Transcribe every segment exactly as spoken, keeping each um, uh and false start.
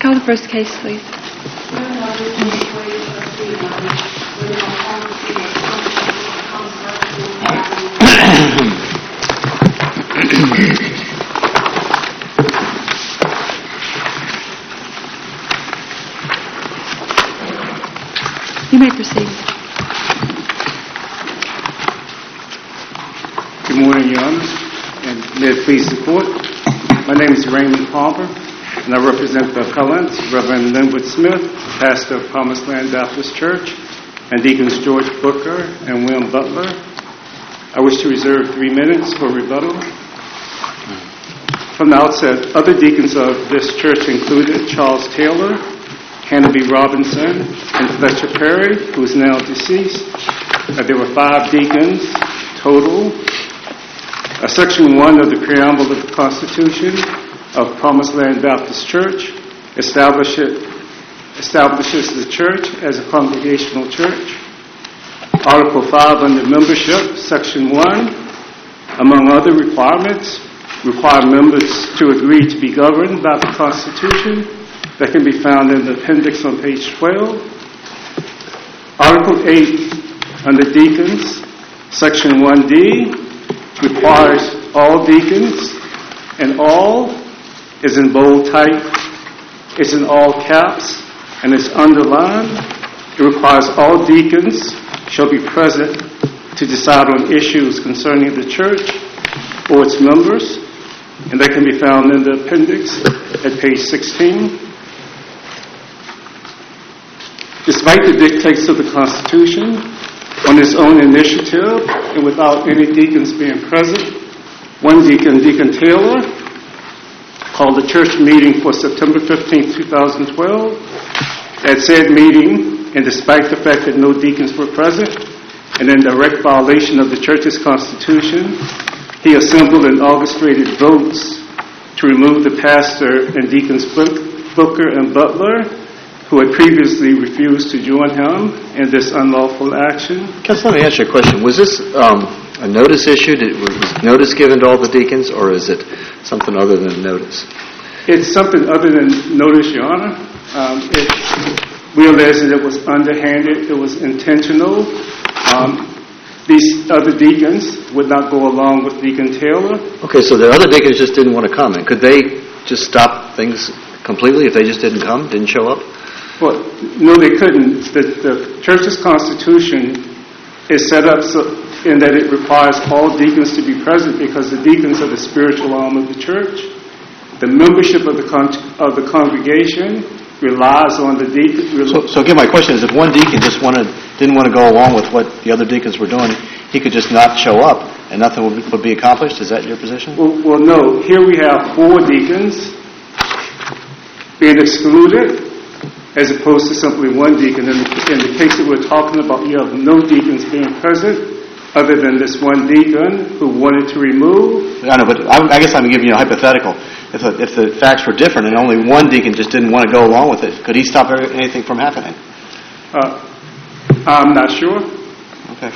Call the first case, please. You may proceed. Good morning, Your Honor, and may it please the Court. My name is Raymond Palmer, and I represent the appellant, Reverend Linwood Smith, pastor of Promised Land Baptist Church, and Deacons George Booker and William Butler. I wish to reserve three minutes for rebuttal. From the outset, other deacons of this church included Charles Taylor, Hannah B. Robinson, and Fletcher Perry, who is now deceased. Uh, there were five deacons total. Uh, Section one of the preamble of the Constitution of Promised Land Baptist Church establish it, establishes the church as a congregational church. Article five under membership, Section one, among other requirements, require members to agree to be governed by the Constitution. That can be found in the appendix on page twelve. Article eight under deacons, Section one D, requires all deacons, and all is in bold type, it's in all caps, and it's underlined. It requires all deacons shall be present to decide on issues concerning the church or its members, and that can be found in the appendix at page sixteen. Despite the dictates of the Constitution, on his own initiative and without any deacons being present, one deacon, Deacon Taylor, called a church meeting for September fifteenth, twenty twelve. At said meeting, and despite the fact that no deacons were present, and in direct violation of the church's Constitution, he assembled and orchestrated votes to remove the pastor and deacons Booker and Butler, who had previously refused to join him in this unlawful action. Counsel, let me ask you a question. Was this um, a notice issued? Was notice given to all the deacons, or is it something other than notice? It's something other than notice, Your Honor. Um, it, we allege that it was underhanded, it was intentional. Um, these other deacons would not go along with Deacon Taylor. Okay, so the other deacons just didn't want to come. And could they just stop things completely if they just didn't come, didn't show up? Well, no, they couldn't. The, the church's Constitution is set up so, in that it requires all deacons to be present because the deacons are the spiritual arm of the church. The membership of the con- of the congregation relies on the deacon. Re- so, so again, my question is: if one deacon just wanted, didn't want to go along with what the other deacons were doing, he could just not show up and nothing would, would be accomplished. Is that your position? Well, well, no. Here we have four deacons being excluded, as opposed to simply one deacon. In the, in the case that we're talking about, you have no deacons being present other than this one deacon who wanted to remove. I know, but I, I guess I'm giving you a hypothetical. If, a, if the facts were different and only one deacon just didn't want to go along with it, could he stop anything from happening? Uh, I'm not sure. Okay.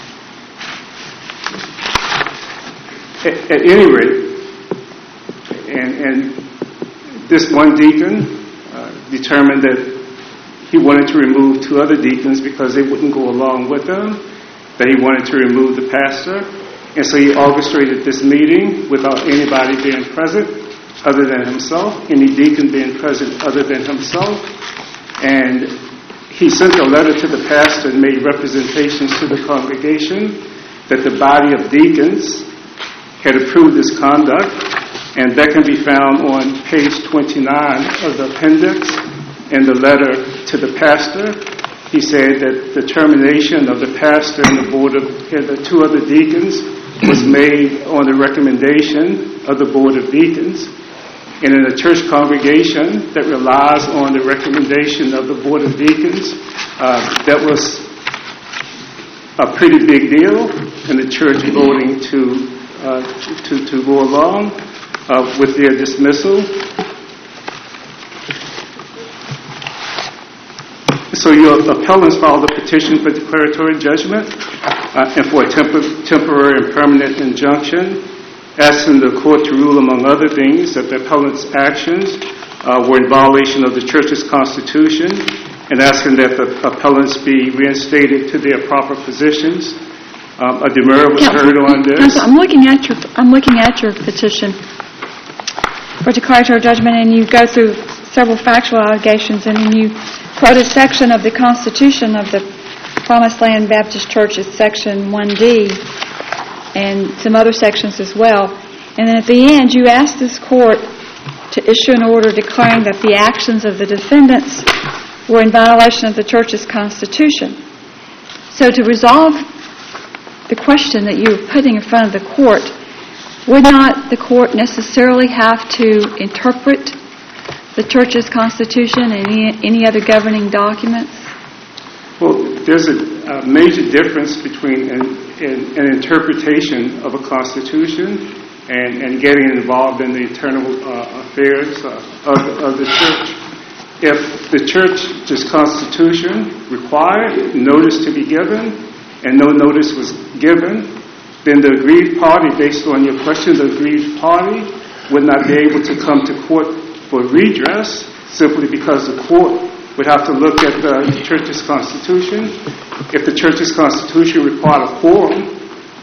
At, at any rate, and, and this one deacon determined that he wanted to remove two other deacons because they wouldn't go along with him, that he wanted to remove the pastor, and so he orchestrated this meeting without anybody being present other than himself, any deacon being present other than himself, and he sent a letter to the pastor and made representations to the congregation that the body of deacons had approved this conduct. And that can be found on page twenty-nine of the appendix in the letter to the pastor. He said that the termination of the pastor and the board of and the two other deacons was made on the recommendation of the board of deacons. And in a church congregation that relies on the recommendation of the board of deacons, uh, that was a pretty big deal in the church voting to uh, to to go along Uh, with their dismissal. So your appellants filed a petition for declaratory judgment uh, and for a temp- temporary and permanent injunction, asking the court to rule, among other things, that the appellant's actions uh, were in violation of the church's constitution, and asking that the appellants be reinstated to their proper positions. Um, a demurrer was Counsel, heard on this. Counsel, I'm looking at your I'm looking at your petition for declaratory judgment, and you go through several factual allegations, and then you quote a section of the Constitution of the Promised Land Baptist Church, it's Section one D, and some other sections as well. And then at the end, you ask this court to issue an order declaring that the actions of the defendants were in violation of the church's constitution. So to resolve the question that you're putting in front of the court, would not the court necessarily have to interpret the church's constitution and any, any other governing documents? Well, there's a, a major difference between an, an, an interpretation of a constitution and, and getting involved in the internal uh, affairs uh, of, of the church. If the church's constitution required notice to be given and no notice was given, then the aggrieved party, based on your question, the aggrieved party would not be able to come to court for redress simply because the court would have to look at the church's constitution. If the church's constitution required a quorum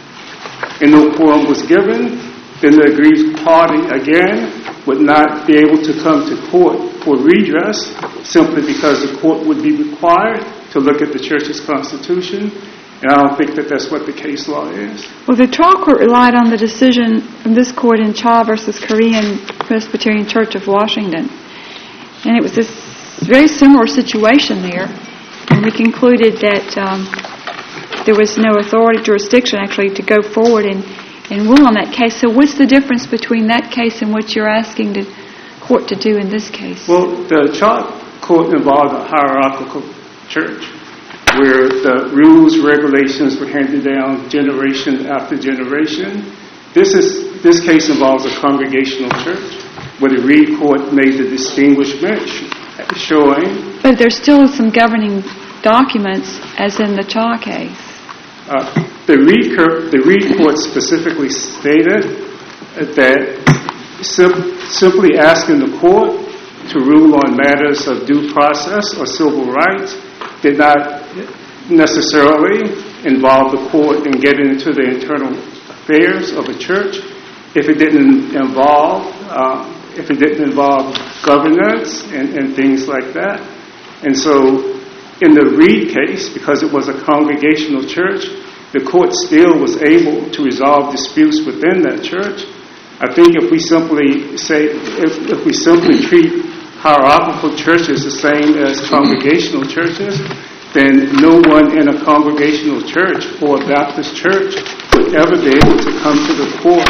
and no quorum was given, then the aggrieved party, again, would not be able to come to court for redress simply because the court would be required to look at the church's constitution. And I don't think that that's what the case law is. Well, the trial court relied on the decision from this court in Cha versus Korean Presbyterian Church of Washington. And it was this very similar situation there. And we concluded that um, there was no authority, jurisdiction, actually, to go forward and, and rule on that case. So what's the difference between that case and what you're asking the court to do in this case? Well, the Cha court involved a hierarchical church, where the rules, regulations were handed down generation after generation. This is this case involves a congregational church, where the Reed Court made the distinguishment showing... But there's still some governing documents, as in the Cha case. Uh, the, Reed, the Reed Court specifically stated that sim- simply asking the court to rule on matters of due process or civil rights did not necessarily involve the court in getting into the internal affairs of a church if it didn't involve uh, if it didn't involve governance and, and things like that. And so in the Reed case, because it was a congregational church, the court still was able to resolve disputes within that church. I think if we simply say if, if we simply treat hierarchical churches the same as congregational churches, then no one in a congregational church or a Baptist church would ever be able to come to the court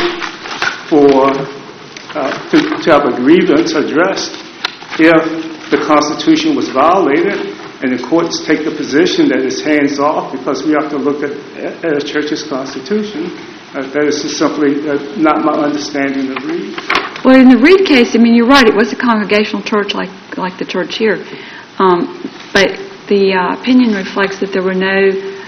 for uh, to, to have a grievance addressed if the Constitution was violated, and the courts take the position that it's hands off because we have to look at, at a church's Constitution. Uh, that is just simply uh, not my understanding of Reed. Well, in the Reed case, I mean, you're right, it was a congregational church like like the church here. Um, but the uh, opinion reflects that there were no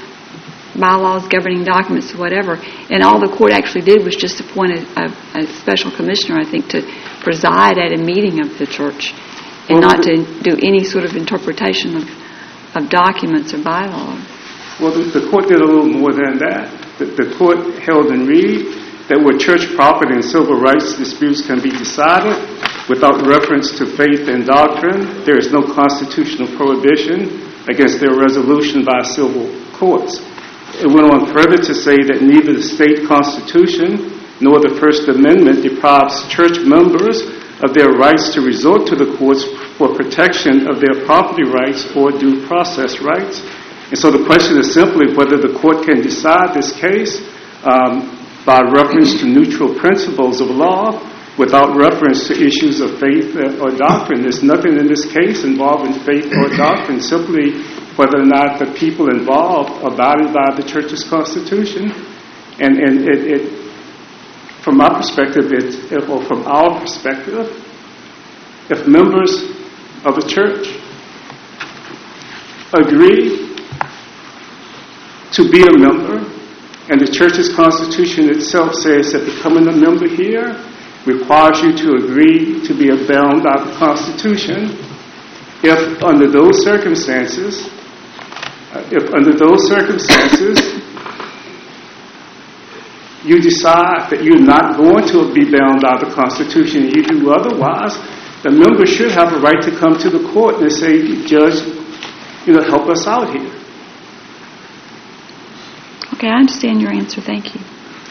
bylaws, governing documents, or whatever, and all the court actually did was just appoint a, a, a special commissioner, I think, to preside at a meeting of the church, and well, not to do any sort of interpretation of, of documents or bylaws. Well, the, the court did a little more than that. The, the court held in Reed that where church property and civil rights disputes can be decided without reference to faith and doctrine, there is no constitutional prohibition against their resolution by civil courts. It went on further to say that neither the state constitution nor the First Amendment deprives church members of their rights to resort to the courts for protection of their property rights or due process rights. And so the question is simply whether the court can decide this case um, by reference to neutral principles of law without reference to issues of faith or doctrine. There's nothing in this case involving faith or doctrine, simply whether or not the people involved abided by the church's constitution. And, and it, it, from my perspective, it, or from our perspective, if members of a church agree to be a member, and the church's constitution itself says that becoming a member here requires you to agree to be bound by the Constitution if under those circumstances, uh, if under those circumstances you decide that you're not going to be bound by the Constitution and you do otherwise, the member should have a right to come to the court and say, Judge, you know, help us out here. Okay, I understand your answer. Thank you.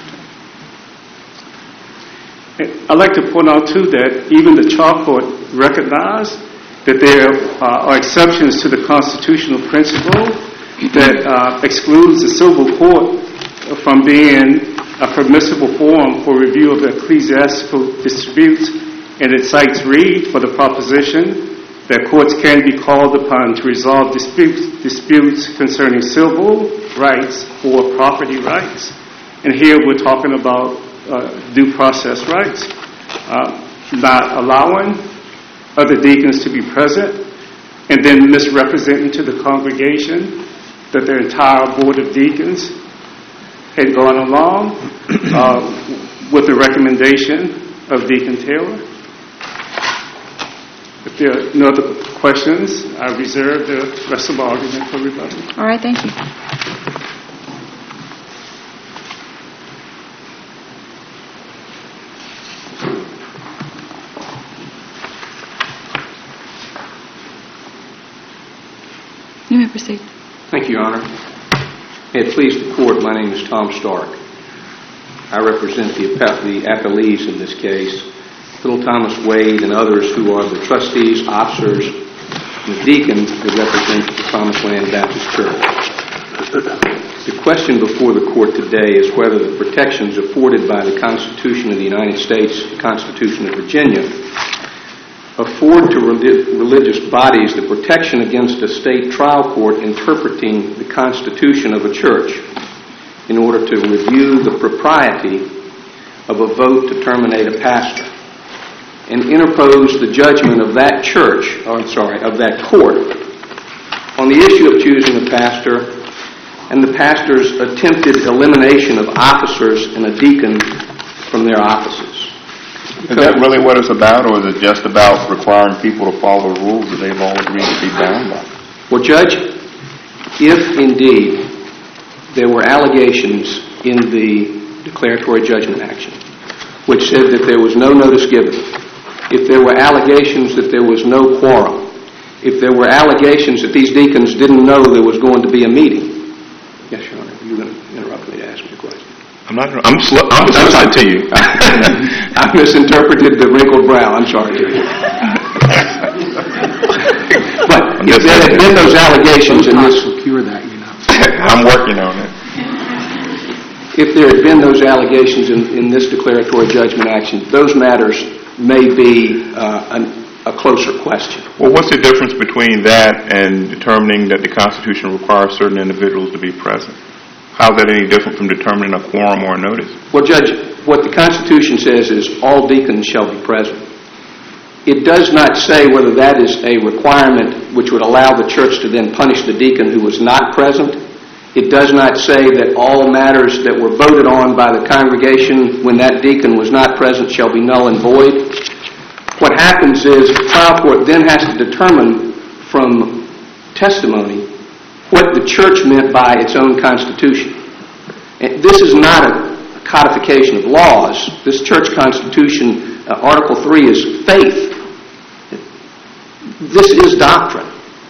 I'd like to point out, too, that even the trial court recognized that there uh, are exceptions to the constitutional principle that uh, excludes the civil court from being a permissible forum for review of ecclesiastical disputes, and it cites Reed for the proposition that courts can be called upon to resolve disputes, disputes concerning civil rights or property rights. And here we're talking about uh, due process rights, uh, not allowing other deacons to be present and then misrepresenting to the congregation that their entire board of deacons had gone along uh, with the recommendation of Deacon Taylor. If there are no other questions, I reserve the rest of the argument for rebuttal. All right, thank you. You may proceed. Thank you, Your Honor. May it please the Court, my name is Tom Stark. I represent the, the appellees in this case, Little Thomas Wade and others who are the trustees, officers, and the deacons that represent the Promised Land Baptist Church. The question before the Court today is whether the protections afforded by the Constitution of the United States, the Constitution of Virginia, afford to religious bodies the protection against a state trial court interpreting the Constitution of a church in order to review the propriety of a vote to terminate a pastor and interpose the judgment of that church, or I'm sorry, of that court on the issue of choosing a pastor and the pastor's attempted elimination of officers and a deacon from their offices. Is that really what it's about, or is it just about requiring people to follow the rules that they've all agreed to be bound by? Well, Judge, if indeed there were allegations in the declaratory judgment action which said that there was no notice given, if there were allegations that there was no quorum, if there were allegations that these deacons didn't know there was going to be a meeting. Yes, Your Honor, you're going to interrupt me to ask me a question. I'm not. I'm. Sl- I'm listening to you. I misinterpreted the wrinkled brow. I'm sorry. But if there had been those allegations in this, cure that, you know. I'm working on it. If there had been those allegations in, in this declaratory judgment action, those matters may be uh, an, a closer question. Well, what's the difference between that and determining that the Constitution requires certain individuals to be present? How is that any different from determining a quorum or a notice? Well, Judge, what the Constitution says is all deacons shall be present. It does not say whether that is a requirement which would allow the church to then punish the deacon who was not present. It does not say that all matters that were voted on by the congregation when that deacon was not present shall be null and void. What happens is the trial court then has to determine from testimony what the church meant by its own constitution. And this is not a codification of laws. This church constitution, uh, Article three, is faith. This is doctrine.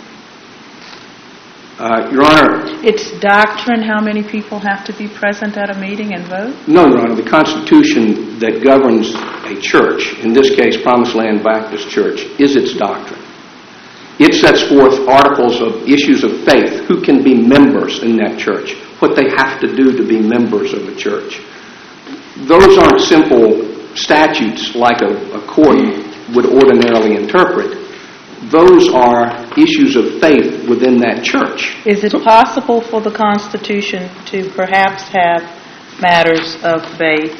Uh, Your Honor. It's doctrine how many people have to be present at a meeting and vote? No, Your Honor. The Constitution that governs a church, in this case Promised Land Baptist Church, is its doctrine. It sets forth articles of issues of faith, who can be members in that church, what they have to do to be members of a church. Those aren't simple statutes like a, a court would ordinarily interpret. Those are issues of faith within that church. Is it possible for the Constitution to perhaps have matters of faith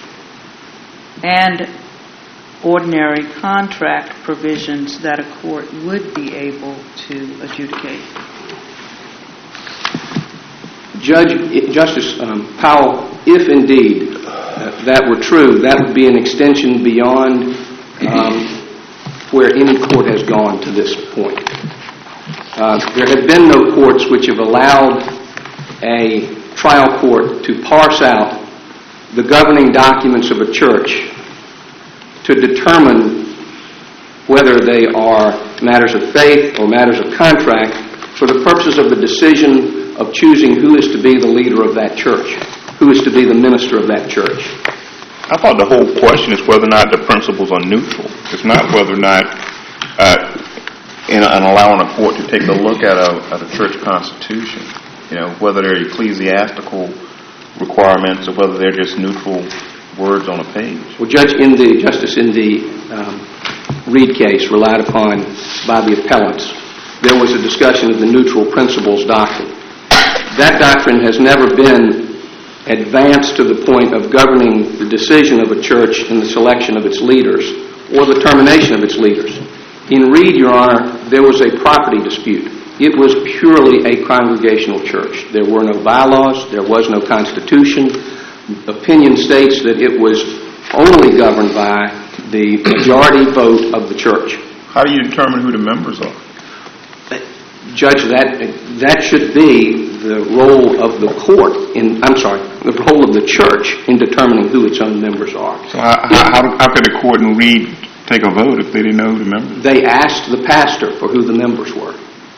and ordinary contract provisions that a court would be able to adjudicate? Judge, Justice um, Powell, if indeed uh, that were true, that would be an extension beyond um, where any court has gone to this point. Uh, there have been no courts which have allowed a trial court to parse out the governing documents of a church to determine whether they are matters of faith or matters of contract for the purposes of the decision of choosing who is to be the leader of that church, who is to be the minister of that church. I thought the whole question is whether or not the principles are neutral. It's not whether or not, uh, in, in allowing a court to take a look at a, at a church constitution, you know, whether they're ecclesiastical requirements or whether they're just neutral words on a page. Well, Judge, in the Justice in the um, Reed case relied upon by the appellants, there was a discussion of the neutral principles doctrine. That doctrine has never been advanced to the point of governing the decision of a church in the selection of its leaders or the termination of its leaders. In Reed, Your Honor, there was a property dispute. It was purely a congregational church. There were no bylaws. There was no constitution. Opinion states that it was only governed by the majority vote of the church. How do you determine who the members are? Judge, that that should be the role of the court in, I'm sorry, the role of the church in determining who its own members are. So how, how, how could the court in Reed take a vote if they didn't know who the members were? They asked the pastor for who the members were.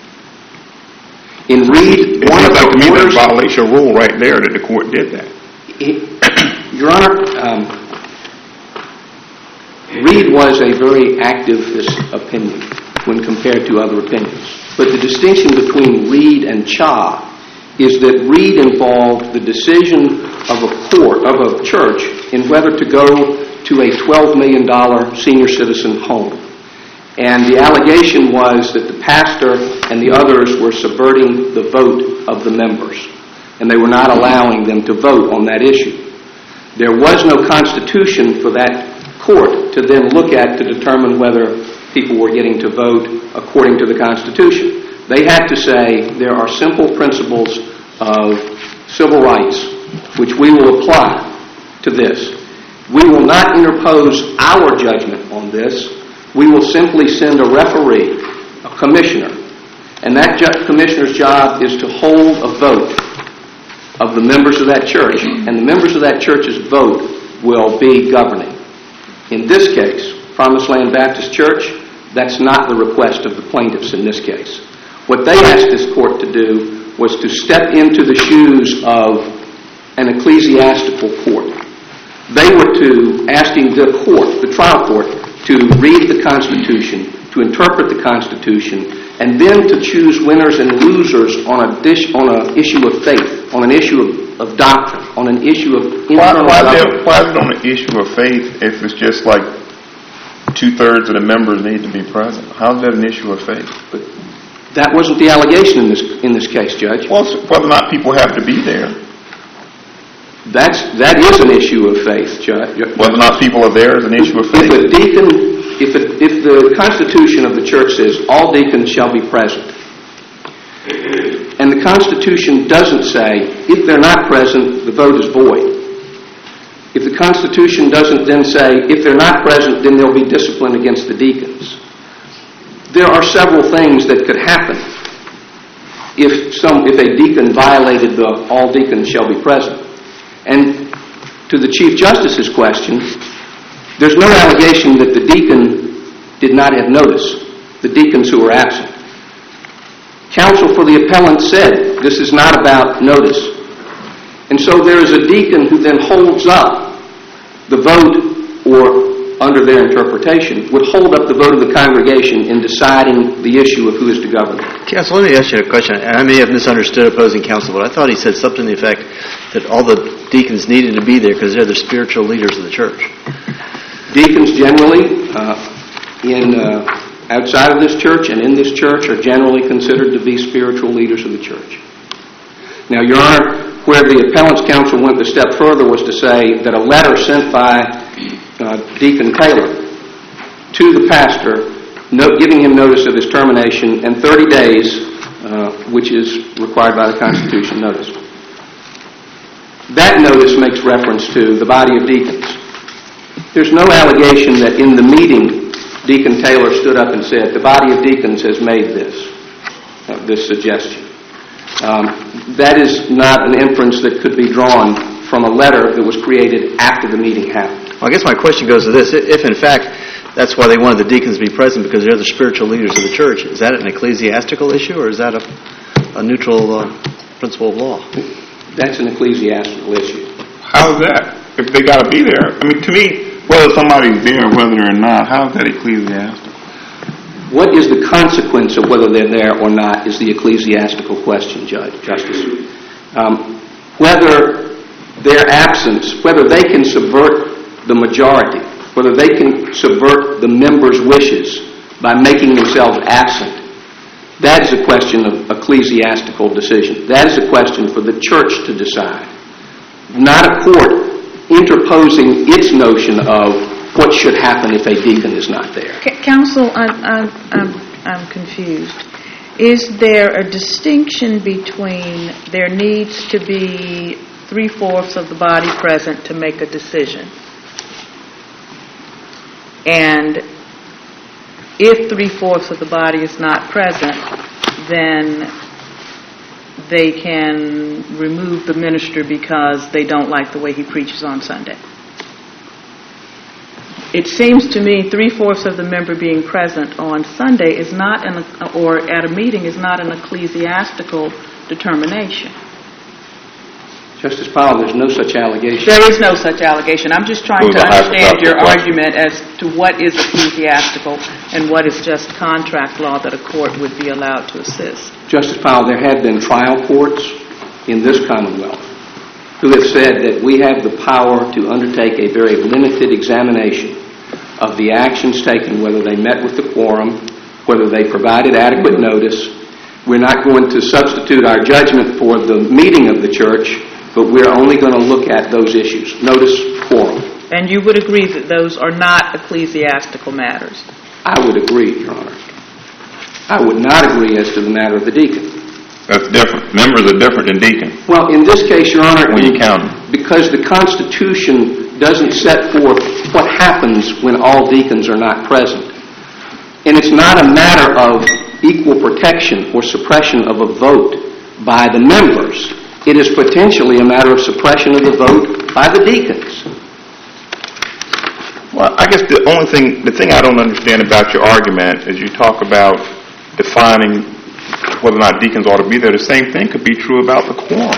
In Reed, it one of like the to me that orders, violates your rule right there that the court did that. It, Your Honor, um, Reed was a very activist opinion when compared to other opinions. But the distinction between Reed and Cha is that Reed involved the decision of a court, of a church, in whether to go to a twelve million dollars senior citizen home. And the allegation was that the pastor and the others were subverting the vote of the members, and they were not allowing them to vote on that issue. There was no constitution for that court to then look at to determine whether people were getting to vote according to the Constitution. They had to say there are simple principles of civil rights which we will apply to this. We will not interpose our judgment on this. We will simply send a referee, a commissioner, and that ju- commissioner's job is to hold a vote of the members of that church, and the members of that church's vote will be governing. In this case, Promised Land Baptist Church, that's not the request of the plaintiffs in this case. What they asked this court to do was to step into the shoes of an ecclesiastical court. They were to asking the court, the trial court, to read the Constitution, to interpret the Constitution, and then to choose winners and losers on a dish, on an issue of faith, on an issue of, of doctrine, on an issue of internal Why, why, government. why is it on the issue of faith if it's just like two-thirds of the members need to be present? How is that an issue of faith? But that wasn't the allegation in this in this case, Judge. Well, it's whether or not people have to be there. That's that is an issue of faith, Judge. Whether or not people are there is an issue of faith. If a deacon, if a, if the Constitution of the church says all deacons shall be present, and the Constitution doesn't say if they're not present, the vote is void. If the Constitution doesn't then say if they're not present, then there'll be discipline against the deacons. There are several things that could happen if some if a deacon violated the all deacons shall be present. And to the Chief Justice's question, there's no allegation that the deacon did not have notice, the deacons who were absent. Counsel for the appellant said this is not about notice. And so there is a deacon who then holds up the vote, or under their interpretation, would hold up the vote of the congregation in deciding the issue of who is to govern. Counsel, let me ask you a question. I may have misunderstood opposing counsel, but I thought he said something to the effect that all the deacons needed to be there because they're the spiritual leaders of the church. Deacons generally, uh, in uh, outside of this church and in this church, are generally considered to be spiritual leaders of the church. Now, Your Honor, where the appellant's counsel went a step further was to say that a letter sent by uh, Deacon Taylor to the pastor, no, giving him notice of his termination, and thirty days, uh, which is required by the Constitution, notice. That notice makes reference to the body of deacons. There's no allegation that in the meeting, Deacon Taylor stood up and said, the body of deacons has made this, uh, this suggestion. Um, that is not an inference that could be drawn from a letter that was created after the meeting happened. Well, I guess my question goes to this. If, in fact, that's why they wanted the deacons to be present, because they're the spiritual leaders of the church, is that an ecclesiastical issue, or is that a, a neutral uh, principle of law? That's an ecclesiastical issue. How is that? If they got to be there. I mean, to me, whether somebody's there or whether they're not, how is that ecclesiastical? What is the consequence of whether they're there or not is the ecclesiastical question, Judge, Justice. Um, whether their absence, whether they can subvert the majority, whether they can subvert the members' wishes by making themselves absent, that is a question of ecclesiastical decision. That is a question for the church to decide, not a court interposing its notion of what should happen if a deacon is not there. C- Counsel, I'm, I'm, I'm, I'm confused. Is there a distinction between there needs to be three-fourths of the body present to make a decision, and if three-fourths of the body is not present, then they can remove the minister because they don't like the way he preaches on Sunday? It seems to me three-fourths of the member being present on Sunday is not, an, or at a meeting, is not an ecclesiastical determination. Justice Powell, there's no such allegation. There is no such allegation. I'm just trying to understand your argument as to what is ecclesiastical and what is just contract law that a court would be allowed to assist. Justice Powell, there have been trial courts in this Commonwealth who have said that we have the power to undertake a very limited examination of the actions taken, whether they met with the quorum, whether they provided adequate notice. We're not going to substitute our judgment for the meeting of the church, but we're only going to look at those issues. Notice, quorum. And you would agree that those are not ecclesiastical matters? I would agree, Your Honor. I would not agree as to the matter of the deacon. That's different. Members are different than deacons. Well, in this case, Your Honor, when you count them, because the Constitution doesn't set forth what happens when all deacons are not present. And it's not a matter of equal protection or suppression of a vote by the members. It is potentially a matter of suppression of the vote by the deacons. Well, I guess the only thing, the thing I don't understand about your argument is you talk about defining whether or not deacons ought to be there. The same thing could be true about the quorum.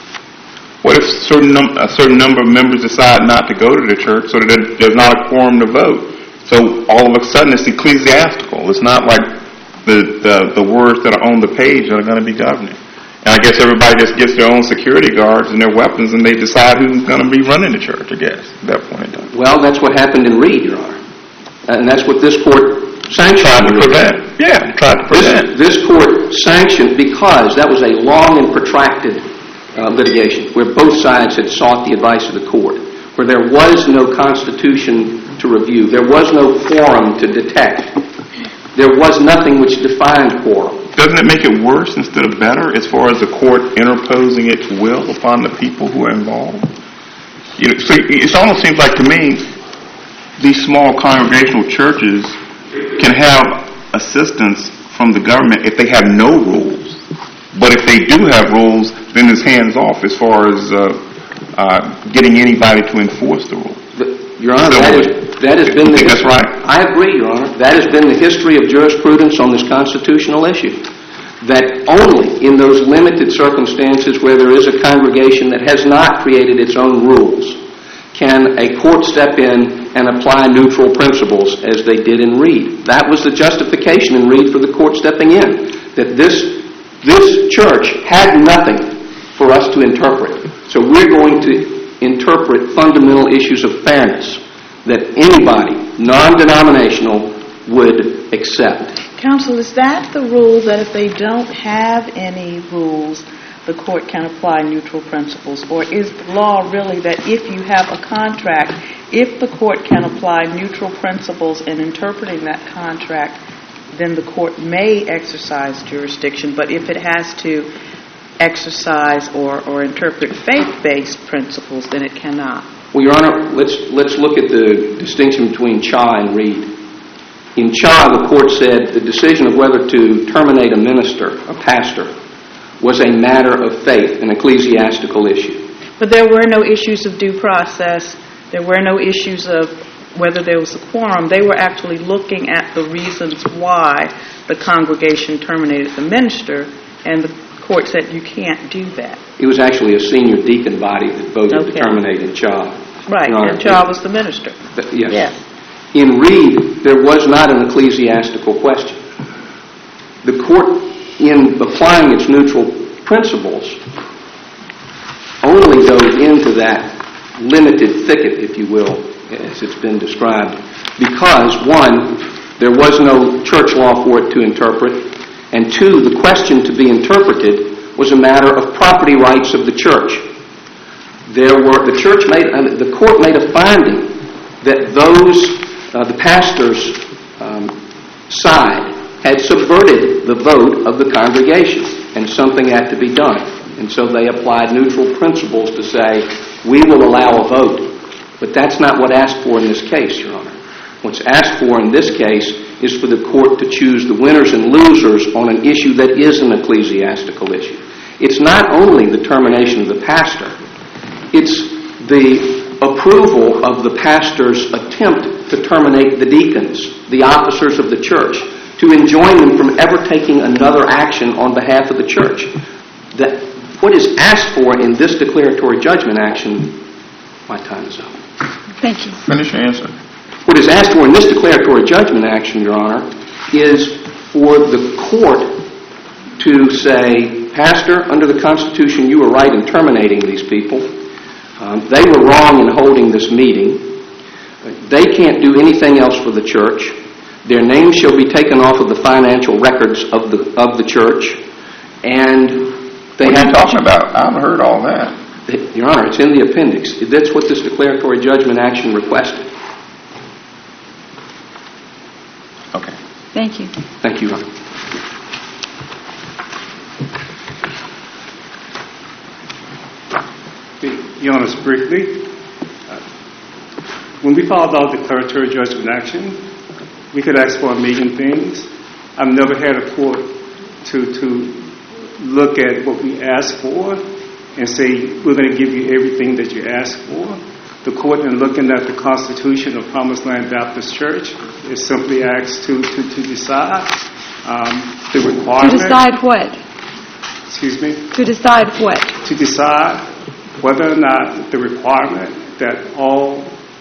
What if certain num- a certain number of members decide not to go to the church so that there's not a quorum to vote? So all of a sudden it's ecclesiastical. It's not like the, the, the words that are on the page that are going to be governing. And I guess everybody just gets their own security guards and their weapons and they decide who's going to be running the church, I guess, at that point in time. Well, that's what happened in Reed, Your Honor. And that's what this court sanctioned. Trying to prevent. Yeah, trying to prevent. This, this court sanctioned because that was a long and protracted uh, litigation where both sides had sought the advice of the court, where there was no constitution to review. There was no quorum to detect. There was nothing which defined quorum. Doesn't it make it worse instead of better as far as the court interposing its will upon the people who are involved? You know, so it almost seems like to me these small congregational churches can have assistance from the government if they have no rules. But if they do have rules, then it's hands off as far as uh, uh, getting anybody to enforce the rules. The, Your Honor, that, is, that has been the... That's right. I agree, Your Honor. That has been the history of jurisprudence on this constitutional issue. That only in those limited circumstances where there is a congregation that has not created its own rules can a court step in and apply neutral principles as they did in Reed. That was the justification in Reed for the court stepping in, that this, this church had nothing for us to interpret. So we're going to interpret fundamental issues of fairness that anybody, non-denominational, would accept. Counsel, is that the rule that if they don't have any rules, the court can apply neutral principles? Or is the law really that if you have a contract, if the court can apply neutral principles in interpreting that contract, then the court may exercise jurisdiction, but if it has to exercise or, or interpret faith-based principles, then it cannot. Well, Your Honor, let's let's look at the distinction between Cha and Reed. In Cha, the court said the decision of whether to terminate a minister, a pastor, was a matter of faith, an ecclesiastical issue. But there were no issues of due process. There were no issues of whether there was a quorum. They were actually looking at the reasons why the congregation terminated the minister, and the court said you can't do that. It was actually a senior deacon body that voted Okay. to terminate in Cha. Right, Your Honor, and Cha was the minister. But, yes. Yes. In Reed, there was not an ecclesiastical question. The court, in applying its neutral principles, only dove into that limited thicket, if you will, as it's been described, because, one, there was no church law for it to interpret, and two, the question to be interpreted was a matter of property rights of the church. There were the church made uh, the court made a finding that those uh, the pastor's um, side had subverted the vote of the congregation, and something had to be done. And so they applied neutral principles to say, we will allow a vote. But that's not what asked for in this case, Your Honor. What's asked for in this case is for the court to choose the winners and losers on an issue that is an ecclesiastical issue. It's not only the termination of the pastor, it's the approval of the pastor's attempt to terminate the deacons, the officers of the church, to enjoin them from ever taking another action on behalf of the church. That what is asked for in this declaratory judgment action, my time is up. Thank you. Finish your answer. What is asked for in this declaratory judgment action, Your Honor, is for the court to say, Pastor, under the Constitution, you were right in terminating these people. Um, they were wrong in holding this meeting. They can't do anything else for the church. Their names shall be taken off of the financial records of the of the church, and they What are have you talking about? I haven't heard all that. Your Honor, it's in the appendix. That's what this declaratory judgment action requested. Okay. Thank you. Thank you, Your Honor. Your Honor, briefly, uh, when we filed our declaratory judgment action, we could ask for a million things. I've never had a court to to look at what we asked for and say, we're going to give you everything that you asked for. The court, in looking at the Constitution of Promised Land Baptist Church, is simply asked to, to, to decide um, the To requirement. decide what? Excuse me? To decide what? To decide whether or not the requirement that all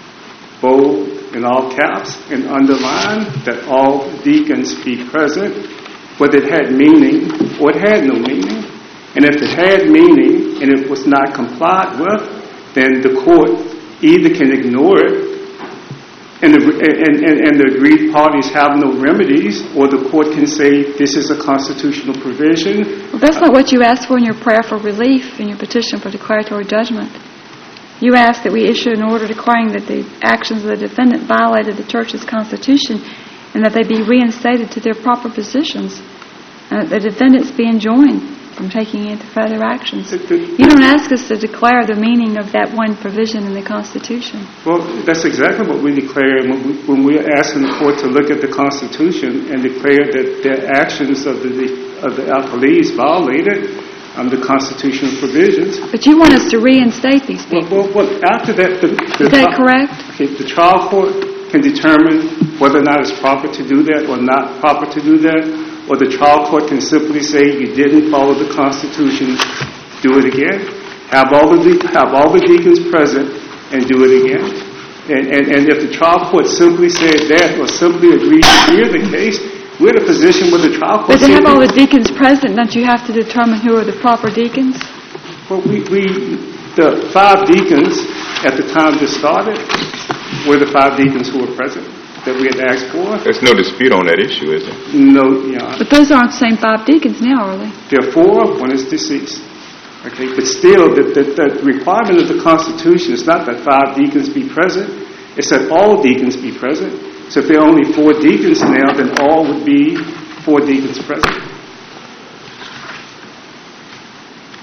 bold in all caps and underline that all deacons be present, whether it had meaning or it had no meaning. And if it had meaning and it was not complied with, then the court either can ignore it and the, and, and, and the agreed parties have no remedies, or the court can say this is a constitutional provision. Well, that's not what you asked for in your prayer for relief in your petition for declaratory judgment. You asked that we issue an order declaring that the actions of the defendant violated the church's constitution and that they be reinstated to their proper positions, and that the defendants be enjoined from taking into further actions. You don't ask us to declare the meaning of that one provision in the Constitution. Well, that's exactly what we declare when, we, when we're asking the court to look at the Constitution and declare that the actions of the of the appellees violated um, the constitutional provisions. But you want us to reinstate these Well, people. well, well after that, the, the Is that tri- correct? Okay, the trial court can determine whether or not it's proper to do that or not proper to do that, or the trial court can simply say you didn't follow the Constitution, do it again. Have all the de- have all the deacons present and do it again. And, and and if the trial court simply said that or simply agreed to hear the case, we're in a position where the trial court. But to said have all the that- deacons present, don't you have to determine who are the proper deacons? Well, we, we the five deacons at the time this started were the five deacons who were present that we had asked for. There's no dispute on that issue, is there? No, yeah. But those aren't the same five deacons now, are they? There are four, one is deceased. Okay, but still, the, the, the requirement of the Constitution is not that five deacons be present, it's that all deacons be present. So if there are only four deacons now, then all would be four deacons present.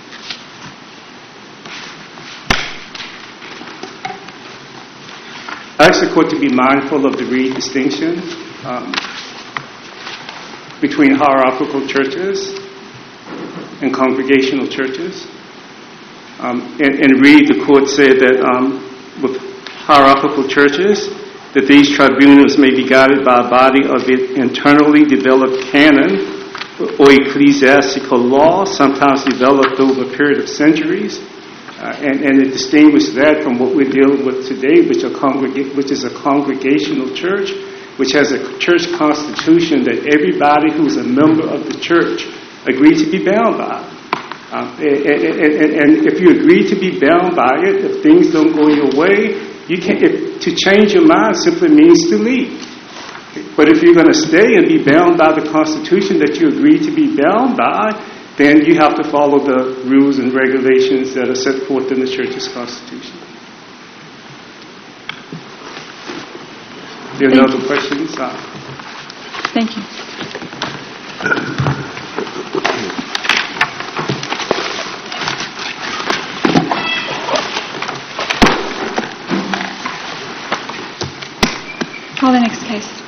I ask the court to be mindful of the Reed distinction um, between hierarchical churches and congregational churches. Um, in, in Reed, the court said that um, with hierarchical churches, that these tribunals may be guided by a body of internally developed canon or ecclesiastical law, sometimes developed over a period of centuries. Uh, and, and it distinguishes that from what we're dealing with today, which, are congreg- which is a congregational church, which has a church constitution that everybody who's a member of the church agrees to be bound by. Um, and, and, and if you agree to be bound by it, if things don't go your way, you can't. If, to change your mind simply means to leave. But if you're going to stay and be bound by the Constitution that you agreed to be bound by, then you have to follow the rules and regulations that are set forth in the church's Constitution. There are no other questions? Uh, Thank you. Call the next case.